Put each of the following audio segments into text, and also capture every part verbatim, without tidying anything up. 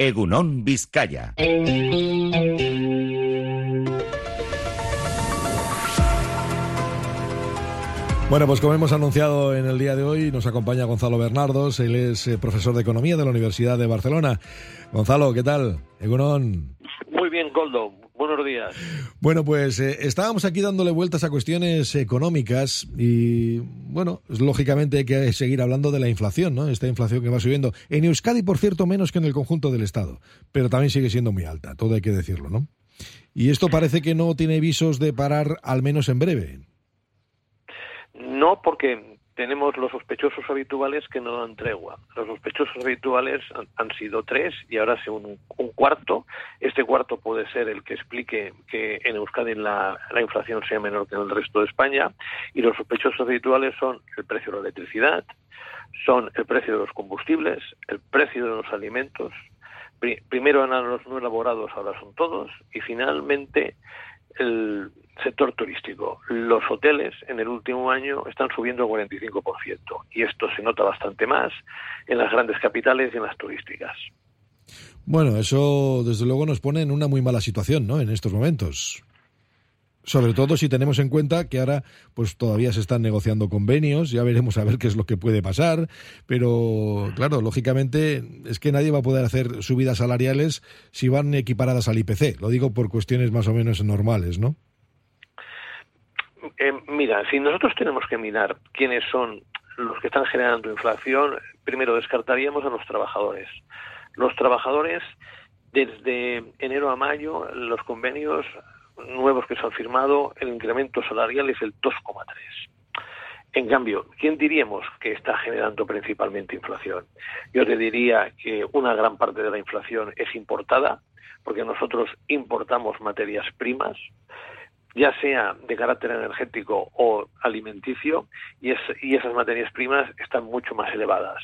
Egunon Vizcaya. Bueno, pues como hemos anunciado en el día de hoy, nos acompaña Gonzalo Bernardos. Él es eh, profesor de Economía de la Universidad de Barcelona. Gonzalo, ¿qué tal? Egunon. Muy bien, Goldo. Buenos días. Bueno, pues eh, estábamos aquí dándole vueltas a cuestiones económicas y, bueno, lógicamente hay que seguir hablando de la inflación, ¿no? Esta inflación que va subiendo. En Euskadi, por cierto, menos que en el conjunto del Estado, pero también sigue siendo muy alta, todo hay que decirlo, ¿no? Y esto parece que no tiene visos de parar, al menos en breve. No, porque tenemos los sospechosos habituales que no dan tregua. Los sospechosos habituales han, han sido tres y ahora se un, un cuarto. Este cuarto puede ser el que explique que en Euskadi la, la inflación sea menor que en el resto de España. Y los sospechosos habituales son el precio de la electricidad, son el precio de los combustibles, el precio de los alimentos. Pri- primero eran los no elaborados, ahora son todos. Y finalmente el sector turístico. Los hoteles en el último año están subiendo el cuarenta y cinco por ciento y esto se nota bastante más en las grandes capitales y en las turísticas. Bueno, eso desde luego nos pone en una muy mala situación, ¿no? En estos momentos. Sobre todo si tenemos en cuenta que ahora pues todavía se están negociando convenios, ya veremos a ver qué es lo que puede pasar, pero claro, lógicamente es que nadie va a poder hacer subidas salariales si van equiparadas al I P C, lo digo por cuestiones más o menos normales, ¿no? Eh, mira, si nosotros tenemos que mirar quiénes son los que están generando inflación, primero descartaríamos a los trabajadores. Los trabajadores, desde enero a mayo, los convenios nuevos que se han firmado, el incremento salarial es el dos coma tres. En cambio, ¿quién diríamos que está generando principalmente inflación? Yo te diría que una gran parte de la inflación es importada, porque nosotros importamos materias primas, ya sea de carácter energético o alimenticio, y, es, y esas materias primas están mucho más elevadas.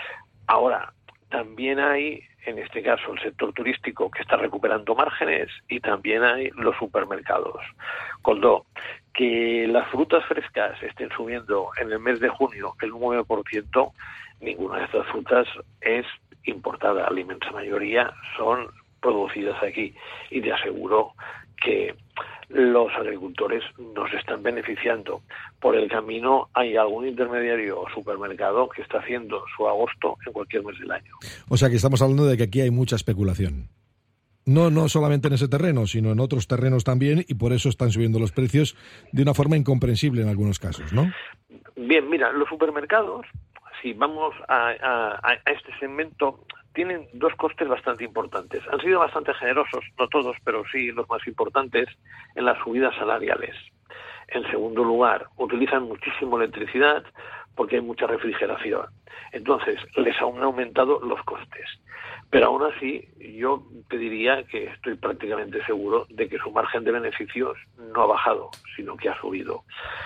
Ahora, también hay, en este caso, el sector turístico que está recuperando márgenes y también hay los supermercados. Coldo, que las frutas frescas estén subiendo en el mes de junio el nueve por ciento, ninguna de estas frutas es importada. La inmensa mayoría son producidas aquí y te aseguro que los agricultores nos están beneficiando. Por el camino hay algún intermediario o supermercado que está haciendo su agosto en cualquier mes del año. O sea que estamos hablando de que aquí hay mucha especulación. No, no solamente en ese terreno, sino en otros terrenos también, y por eso están subiendo los precios de una forma incomprensible en algunos casos, ¿no? Bien, mira, los supermercados, si vamos a, a, a este segmento, tienen dos costes bastante importantes. Han sido bastante generosos, no todos, pero sí los más importantes, en las subidas salariales. En segundo lugar, utilizan muchísimo electricidad porque hay mucha refrigeración. Entonces, les han aumentado los costes. Pero aún así, yo te diría que estoy prácticamente seguro de que su margen de beneficios no ha bajado, sino que ha subido.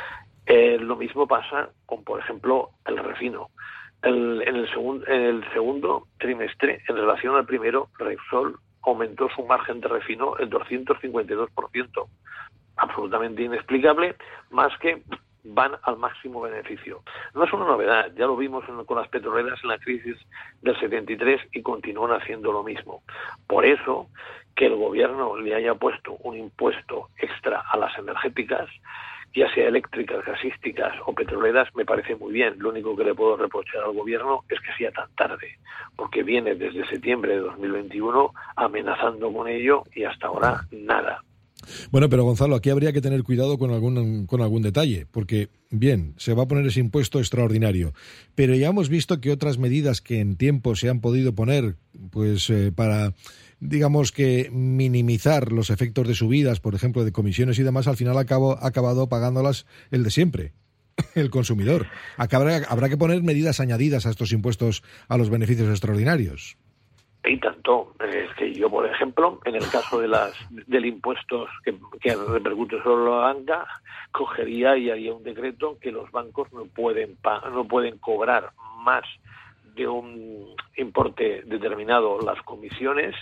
Eh, lo mismo pasa con, por ejemplo, el refino. El, en, el segun, en el segundo trimestre, en relación al primero, Repsol aumentó su margen de refino el doscientos cincuenta y dos por ciento. Absolutamente inexplicable, más que van al máximo beneficio. No es una novedad, ya lo vimos en, con las petroleras en la crisis del setenta y tres y continúan haciendo lo mismo. Por eso, que el gobierno le haya puesto un impuesto extra a las energéticas, ya sea eléctricas, gasísticas o petroleras, me parece muy bien. Lo único que le puedo reprochar al gobierno es que sea tan tarde, porque viene desde septiembre de dos mil veintiuno amenazando con ello y hasta ahora nada. Bueno, pero Gonzalo, aquí habría que tener cuidado con algún con algún detalle, porque, bien, se va a poner ese impuesto extraordinario, pero ya hemos visto que otras medidas que en tiempo se han podido poner, pues eh, para, digamos que minimizar los efectos de subidas, por ejemplo, de comisiones y demás, al final acabo, ha acabado pagándolas el de siempre, el consumidor. Habrá, habrá que poner medidas añadidas a estos impuestos a los beneficios extraordinarios. Y tanto, es que yo, por ejemplo, en el caso de las del impuesto que, que repercute sobre la banca, cogería y haría un decreto que los bancos no pueden no pueden cobrar más de un importe determinado las comisiones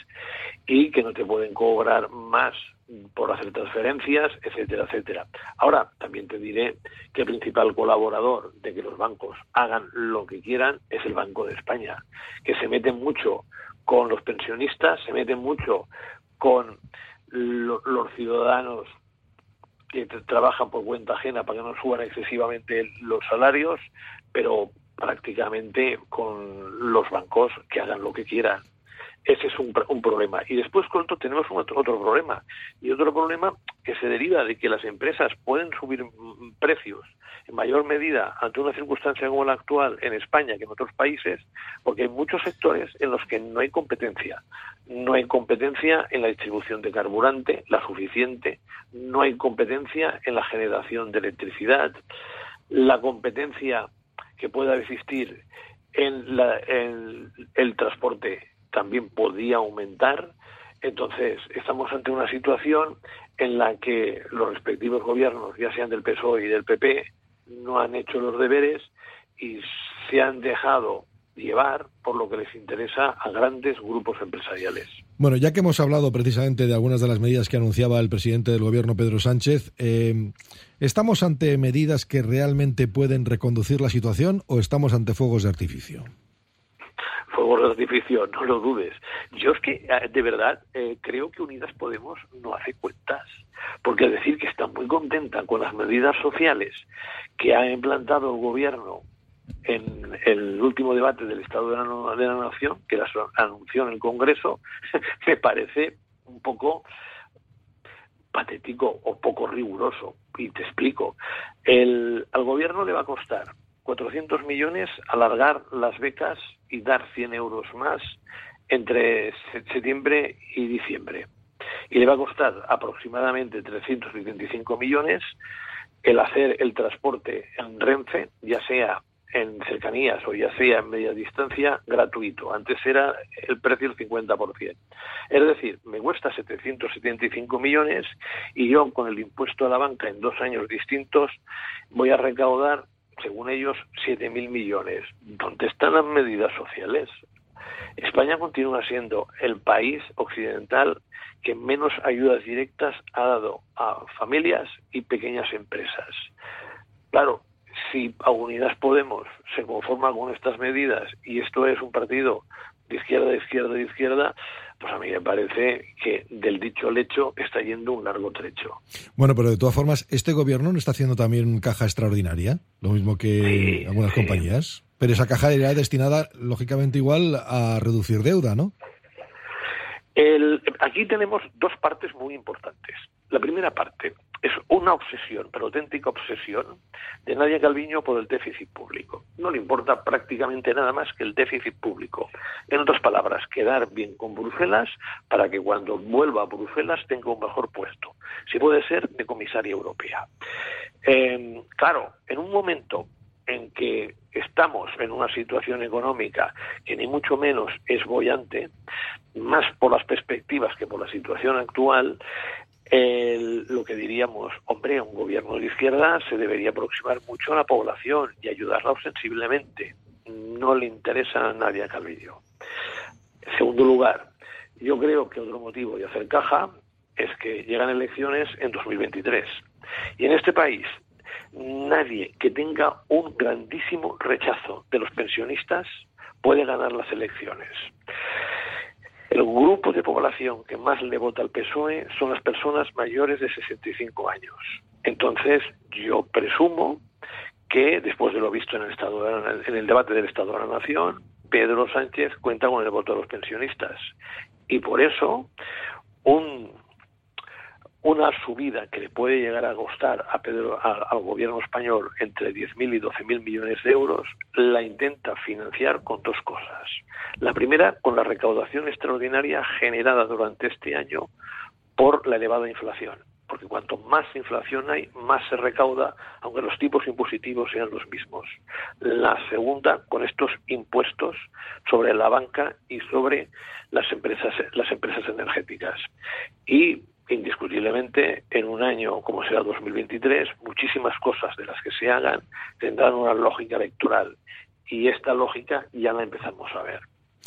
y que no te pueden cobrar más por hacer transferencias, etcétera, etcétera. Ahora, también te diré que el principal colaborador de que los bancos hagan lo que quieran es el Banco de España, que se mete mucho con los pensionistas, se meten mucho con lo, los ciudadanos que trabajan por cuenta ajena para que no suban excesivamente los salarios, pero prácticamente con los bancos que hagan lo que quieran. Ese es un, un problema. Y después, con otro, tenemos un otro, otro problema. Y otro problema que se deriva de que las empresas pueden subir precios en mayor medida ante una circunstancia como la actual en España que en otros países, porque hay muchos sectores en los que no hay competencia. No hay competencia en la distribución de carburante, la suficiente. No hay competencia en la generación de electricidad. La competencia que pueda existir en, la, en el transporte también podía aumentar. Entonces, estamos ante una situación en la que los respectivos gobiernos, ya sean del P S O E y del P P, no han hecho los deberes y se han dejado llevar por lo que les interesa a grandes grupos empresariales. Bueno, ya que hemos hablado precisamente de algunas de las medidas que anunciaba el presidente del gobierno, Pedro Sánchez, eh, ¿estamos ante medidas que realmente pueden reconducir la situación o estamos ante fuegos de artificio? Fuegos de artificio, no lo dudes. Yo es que, de verdad, eh, creo que Unidas Podemos no hace cuentas, porque al decir que está muy contenta con las medidas sociales que ha implantado el gobierno en el último debate del Estado de la, de la Nación, que las anunció en el Congreso, me parece un poco patético o poco riguroso. Y te explico. El, al gobierno le va a costar cuatrocientos millones alargar las becas y dar cien euros más entre septiembre y diciembre. Y le va a costar aproximadamente trescientos setenta y cinco millones el hacer el transporte en Renfe, ya sea en cercanías o ya sea en media distancia, gratuito. Antes era el precio del cincuenta por ciento. Es decir, me cuesta setecientos setenta y cinco millones y yo con el impuesto a la banca en dos años distintos voy a recaudar, según ellos, siete mil millones. ¿Dónde están las medidas sociales? España continúa siendo el país occidental que menos ayudas directas ha dado a familias y pequeñas empresas. Claro, si a Unidas Podemos se conforma con estas medidas y esto es un partido de izquierda, de izquierda, de izquierda, pues a mí me parece que del dicho al hecho está yendo un largo trecho. Bueno, pero de todas formas, ¿este gobierno no está haciendo también caja extraordinaria? Lo mismo que sí, algunas sí. compañías. Pero esa caja irá destinada, lógicamente, igual a reducir deuda, ¿no? El, aquí tenemos dos partes muy importantes. La primera parte es una obsesión, pero auténtica obsesión, de Nadia Calviño por el déficit público. No le importa prácticamente nada más que el déficit público. En otras palabras, quedar bien con Bruselas para que cuando vuelva a Bruselas tenga un mejor puesto. Si puede ser, de comisaria europea. Eh, claro, en un momento en que estamos en una situación económica que ni mucho menos es boyante, más por las perspectivas que por la situación actual, el, lo que diríamos, hombre, un gobierno de izquierda se debería aproximar mucho a la población y ayudarla ostensiblemente. No le interesa a nadie a Calviño. En segundo lugar, yo creo que otro motivo de hacer caja es que llegan elecciones en dos mil veintitrés. Y en este país, nadie que tenga un grandísimo rechazo de los pensionistas puede ganar las elecciones. El grupo de población que más le vota al P S O E son las personas mayores de sesenta y cinco años. Entonces, yo presumo que, después de lo visto en el, Estado de la, en el debate del Estado de la Nación, Pedro Sánchez cuenta con el voto de los pensionistas. Y por eso, un... una subida que le puede llegar a costar a Pedro, a, al gobierno español entre diez mil y doce mil millones de euros, la intenta financiar con dos cosas. La primera, con la recaudación extraordinaria generada durante este año por la elevada inflación. Porque cuanto más inflación hay, más se recauda, aunque los tipos impositivos sean los mismos. La segunda, con estos impuestos sobre la banca y sobre las empresas, las empresas energéticas. Y indiscutiblemente, en un año como será dos mil veintitrés, muchísimas cosas de las que se hagan tendrán una lógica electoral. Y esta lógica ya la empezamos a ver.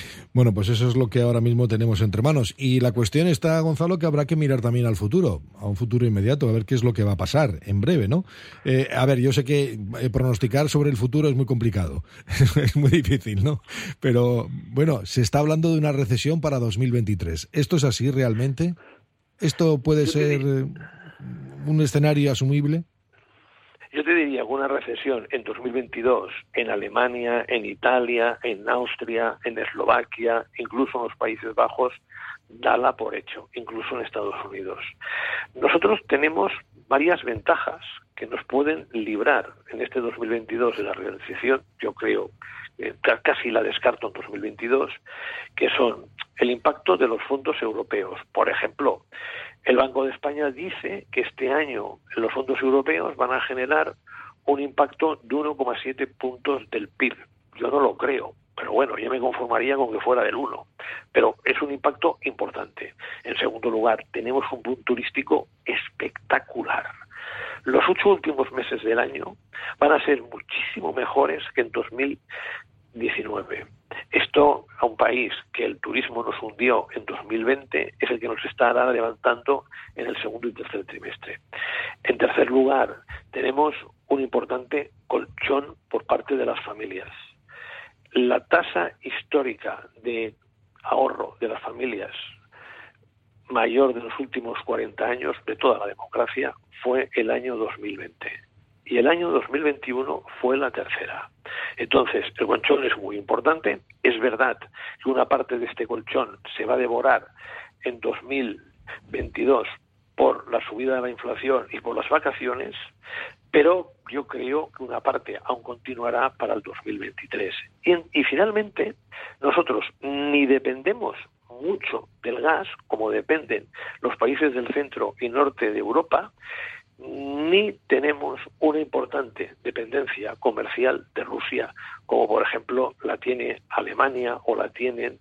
Bueno, pues eso es lo que ahora mismo tenemos entre manos. Y la cuestión está, Gonzalo, que habrá que mirar también al futuro, a un futuro inmediato, a ver qué es lo que va a pasar en breve, ¿no? Eh, a ver, yo sé que eh, pronosticar sobre el futuro es muy complicado, es muy difícil, ¿no? Pero, bueno, se está hablando de una recesión para dos mil veintitrés. ¿Esto es así realmente? ¿Esto puede ser eh, un escenario asumible? Yo te diría que una recesión en dos mil veintidós en Alemania, en Italia, en Austria, en Eslovaquia, incluso en los Países Bajos, dala por hecho, incluso en Estados Unidos. Nosotros tenemos varias ventajas que nos pueden librar en este dos mil veintidós de la recesión, yo creo, eh, casi la descarto en dos mil veintidós, que son el impacto de los fondos europeos. Por ejemplo, el Banco de España dice que este año los fondos europeos van a generar un impacto de uno coma siete puntos del P I B. Yo no lo creo, pero bueno, yo me conformaría con que fuera del uno. Pero es un impacto importante. En segundo lugar, tenemos un boom turístico espectacular. Los ocho últimos meses del año van a ser muchísimo mejores que en dos mil diecinueve. Esto a un país que el turismo nos hundió en dos mil veinte es el que nos está ahora levantando en el segundo y tercer trimestre. En tercer lugar, tenemos un importante colchón por parte de las familias. La tasa histórica de ahorro de las familias mayor de los últimos cuarenta años de toda la democracia fue el año dos mil veinte. Y el año dos mil veintiuno fue la tercera. Entonces, el colchón es muy importante. Es verdad que una parte de este colchón se va a devorar en dos mil veintidós por la subida de la inflación y por las vacaciones, pero yo creo que una parte aún continuará para el dos mil veintitrés. Y, y finalmente, nosotros ni dependemos mucho del gas, como dependen los países del centro y norte de Europa, ni tenemos una importante dependencia comercial de Rusia, como por ejemplo la tiene Alemania o la tienen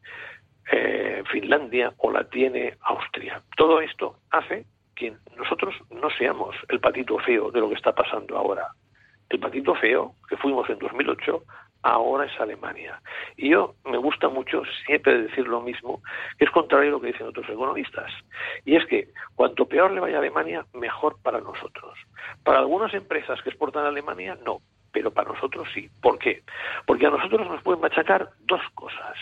eh, Finlandia o la tiene Austria. Todo esto hace que nosotros no seamos el patito feo de lo que está pasando ahora. El patito feo que fuimos en dos mil ocho ahora es Alemania. Y yo me gusta mucho siempre decir lo mismo, que es contrario a lo que dicen otros economistas. Y es que cuanto peor le vaya a Alemania, mejor para nosotros. Para algunas empresas que exportan a Alemania, no, pero para nosotros sí. ¿Por qué? Porque a nosotros nos pueden machacar dos cosas.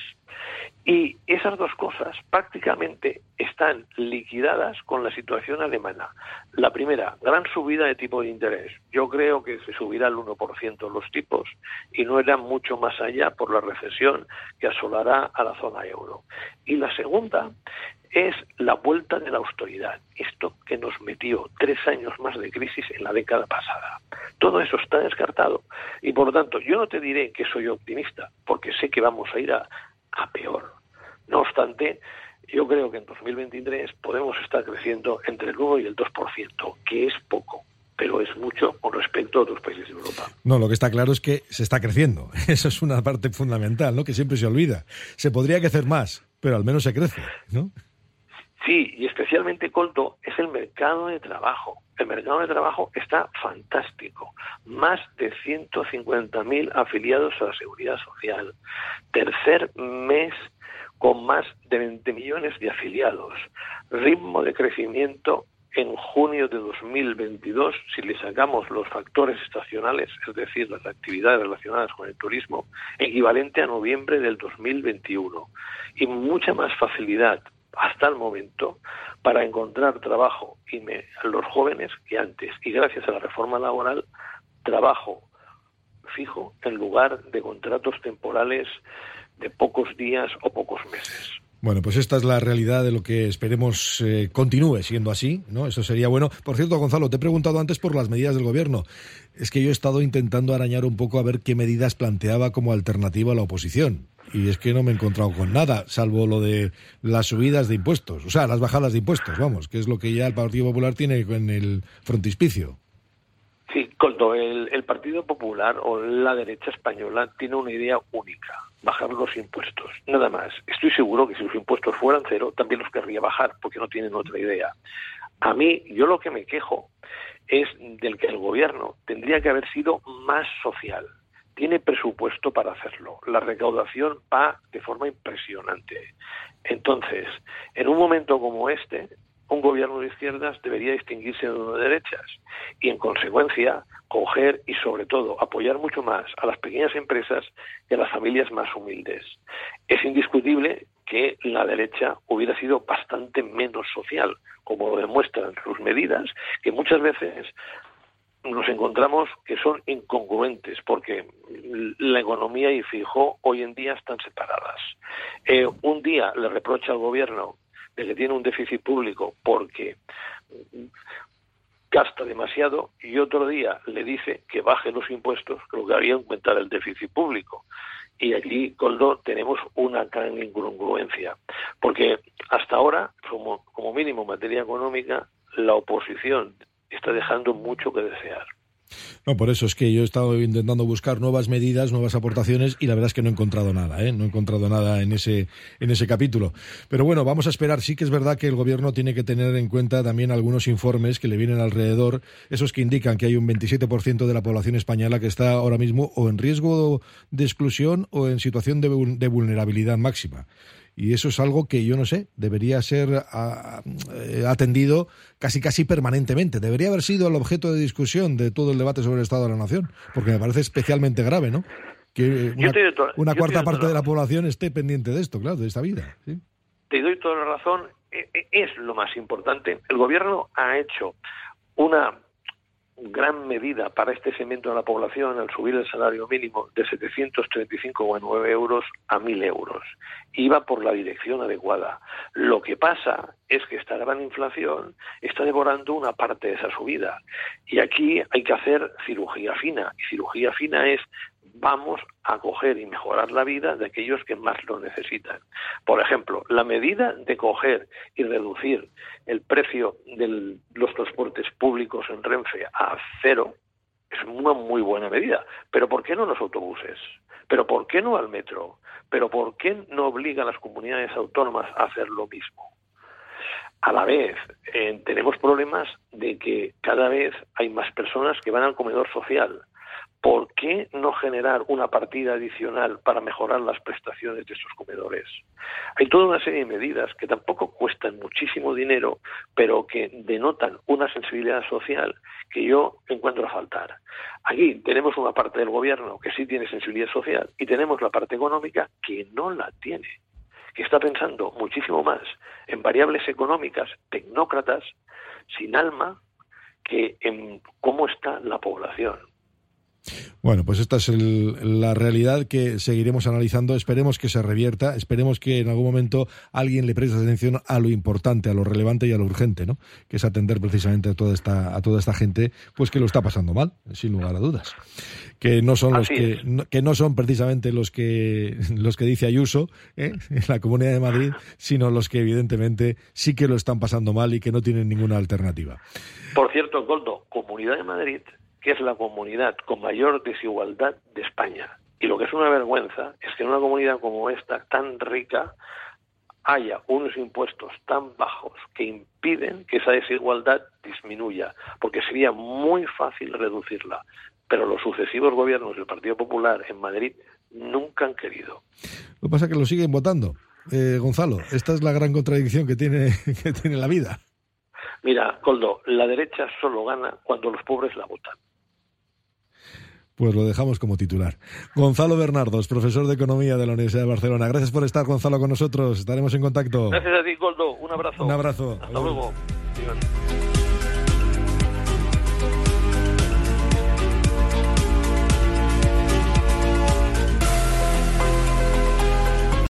Y esas dos cosas prácticamente están liquidadas con la situación alemana. La primera, gran subida de tipo de interés. Yo creo que se subirá al uno por ciento los tipos y no irá mucho más allá por la recesión que asolará a la zona euro. Y la segunda es la vuelta de la austeridad, esto que nos metió tres años más de crisis en la década pasada. Todo eso está descartado y, por lo tanto, yo no te diré que soy optimista, porque sé que vamos a ir a, a peor. No obstante, yo creo que en dos mil veintitrés podemos estar creciendo entre el uno y el dos por ciento, que es poco, pero es mucho con respecto a otros países de Europa. No, lo que está claro es que se está creciendo. Eso es una parte fundamental, ¿no? Que siempre se olvida. Se podría crecer más, pero al menos se crece, ¿no? Sí, y especialmente, Coldo, es el mercado de trabajo. El mercado de trabajo está fantástico. Más de ciento cincuenta mil afiliados a la Seguridad Social. Tercer mes con más de veinte millones de afiliados. Ritmo de crecimiento en junio de dos mil veintidós, si le sacamos los factores estacionales, es decir, las actividades relacionadas con el turismo, equivalente a noviembre del dos mil veintiuno. Y mucha más facilidad hasta el momento para encontrar trabajo y me, a los jóvenes que antes. Y gracias a la reforma laboral, trabajo fijo en lugar de contratos temporales de pocos días o pocos meses. Bueno, pues esta es la realidad de lo que esperemos eh, continúe siendo así, ¿no? Eso sería bueno. Por cierto, Gonzalo, te he preguntado antes por las medidas del gobierno. Es que yo he estado intentando arañar un poco a ver qué medidas planteaba como alternativa a la oposición. Y es que no me he encontrado con nada, salvo lo de las subidas de impuestos, o sea, las bajadas de impuestos, vamos, que es lo que ya el Partido Popular tiene en el frontispicio. Sí, Coldo, el, el Partido Popular o la derecha española tiene una idea única, bajar los impuestos, nada más. Estoy seguro que si los impuestos fueran cero, también los querría bajar, porque no tienen otra idea. A mí, yo lo que me quejo es del que el gobierno tendría que haber sido más social, tiene presupuesto para hacerlo. La recaudación va de forma impresionante. Entonces, en un momento como este, un gobierno de izquierdas debería distinguirse de uno de derechas y, en consecuencia, coger y, sobre todo, apoyar mucho más a las pequeñas empresas y a las familias más humildes. Es indiscutible que la derecha hubiera sido bastante menos social, como lo demuestran sus medidas, que muchas veces nos encontramos que son incongruentes, porque la economía y Feijóo hoy en día están separadas. Eh, un día le reprocha al gobierno de que tiene un déficit público porque gasta demasiado, y otro día le dice que baje los impuestos, que lo que haría aumentar el déficit público. Y aquí, Koldo, tenemos una gran incongruencia, porque hasta ahora, como, como mínimo en materia económica, la oposición está dejando mucho que desear. No, por eso es que yo he estado intentando buscar nuevas medidas, nuevas aportaciones, y la verdad es que no he encontrado nada, ¿eh? No he encontrado nada en ese en ese capítulo. Pero bueno, vamos a esperar. Sí que es verdad que el gobierno tiene que tener en cuenta también algunos informes que le vienen alrededor, esos que indican que hay un veintisiete por ciento de la población española que está ahora mismo o en riesgo de exclusión o en situación de, de vulnerabilidad máxima. Y eso es algo que, yo no sé, debería ser a, a, atendido casi casi permanentemente. Debería haber sido el objeto de discusión de todo el debate sobre el Estado de la Nación, porque me parece especialmente grave, ¿no? Que una, to- una cuarta parte de la población esté pendiente de esto, claro, de esta vida. ¿Sí? Te doy toda la razón. Es lo más importante. El gobierno ha hecho una gran medida para este segmento de la población al subir el salario mínimo de setecientos treinta y cinco coma nueve euros a mil euros. Iba por la dirección adecuada. Lo que pasa es que esta gran inflación está devorando una parte de esa subida. Y aquí hay que hacer cirugía fina. Y cirugía fina es: vamos a coger y mejorar la vida de aquellos que más lo necesitan. Por ejemplo, la medida de coger y reducir el precio de los transportes públicos en Renfe a cero es una muy buena medida. Pero ¿por qué no los autobuses? ¿Pero por qué no al metro? ¿Pero por qué no obliga a las comunidades autónomas a hacer lo mismo? A la vez, eh, tenemos problemas de que cada vez hay más personas que van al comedor social. ¿Por qué no generar una partida adicional para mejorar las prestaciones de estos comedores? Hay toda una serie de medidas que tampoco cuestan muchísimo dinero, pero que denotan una sensibilidad social que yo encuentro a faltar. Aquí tenemos una parte del gobierno que sí tiene sensibilidad social y tenemos la parte económica que no la tiene, que está pensando muchísimo más en variables económicas tecnócratas sin alma que en cómo está la población. Bueno, pues esta es el, la realidad que seguiremos analizando. Esperemos que se revierta, esperemos que en algún momento alguien le preste atención a lo importante, a lo relevante y a lo urgente, ¿no? Que es atender precisamente a toda esta a toda esta gente, pues que lo está pasando mal, sin lugar a dudas. Que no son los que no, que no son precisamente los que los que dice Ayuso, ¿eh? En la Comunidad de Madrid, sino los que evidentemente sí que lo están pasando mal y que no tienen ninguna alternativa. Por cierto, Koldo, Comunidad de Madrid, que es la comunidad con mayor desigualdad de España. Y lo que es una vergüenza es que en una comunidad como esta, tan rica, haya unos impuestos tan bajos que impiden que esa desigualdad disminuya, porque sería muy fácil reducirla. Pero los sucesivos gobiernos del Partido Popular en Madrid nunca han querido. Lo que pasa es que lo siguen votando. Eh, Gonzalo, esta es la gran contradicción que tiene, que tiene la vida. Mira, Koldo, la derecha solo gana cuando los pobres la votan. Pues lo dejamos como titular. Gonzalo Bernardos, profesor de Economía de la Universidad de Barcelona. Gracias por estar, Gonzalo, con nosotros. Estaremos en contacto. Gracias a ti, Koldo. Un abrazo. Un abrazo. Hasta luego.